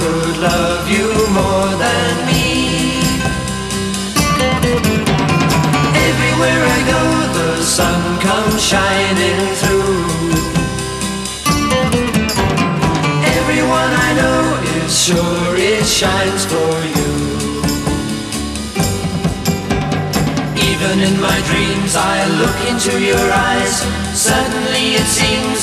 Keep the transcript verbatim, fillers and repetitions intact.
could love you more than me. Everywhere I go, the sun comes shining through. Everyone I know is sure it shines for you. Even in my dreams I look into your eyes. Suddenly it seems